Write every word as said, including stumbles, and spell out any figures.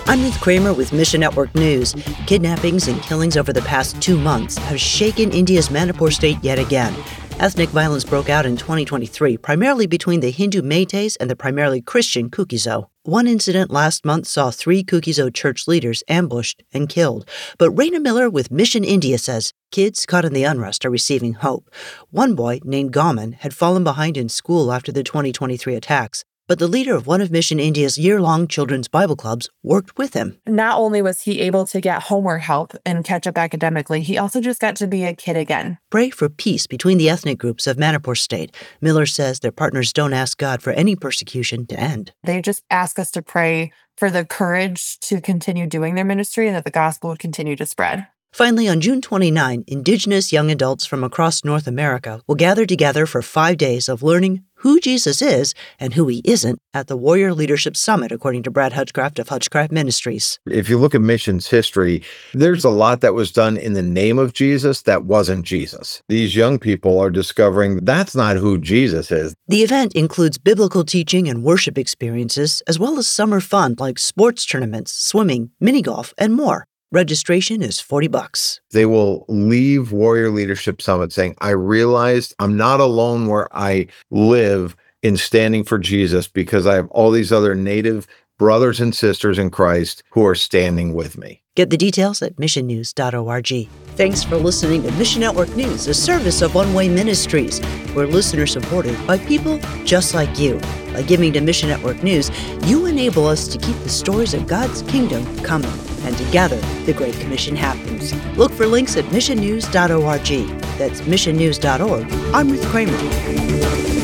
I'm Ruth Kramer with Mission Network News. Kidnappings and killings over the past two months have shaken India's Manipur state yet again. Ethnic violence broke out in twenty twenty-three, primarily between the Hindu Meiteis and the primarily Christian Kuki-Zo. One incident last month saw three Kuki-Zo church leaders ambushed and killed. But Raina Miller with Mission India says kids caught in the unrest are receiving hope. One boy, named Gaman, had fallen behind in school after the twenty twenty-three attacks. But the leader of one of Mission India's year-long children's Bible clubs worked with him. Not only was he able to get homework help and catch up academically, he also just got to be a kid again. Pray for peace between the ethnic groups of Manipur State. Miller says their partners don't ask God for any persecution to end. They just ask us to pray for the courage to continue doing their ministry and that the gospel would continue to spread. Finally, on June twenty-ninth, Indigenous young adults from across North America will gather together for five days of learning who Jesus is and who he isn't at the Warrior Leadership Summit, according to Brad Hutchcraft of Hutchcraft Ministries. If you look at missions history, there's a lot that was done in the name of Jesus that wasn't Jesus. These young people are discovering that's not who Jesus is. The event includes biblical teaching and worship experiences, as well as summer fun like sports tournaments, swimming, mini golf, and more. Registration is forty bucks. They will leave Warrior Leadership Summit saying, I realized I'm not alone where I live in standing for Jesus because I have all these other Native brothers and sisters in Christ who are standing with me. Get the details at mission news dot org. Thanks for listening to Mission Network News, a service of One Way Ministries. We're listener-supported by people just like you. By giving to Mission Network News, you enable us to keep the stories of God's kingdom coming. And together, the Great Commission happens. Look for links at mission news dot org. That's mission news dot org. I'm Ruth Kramer.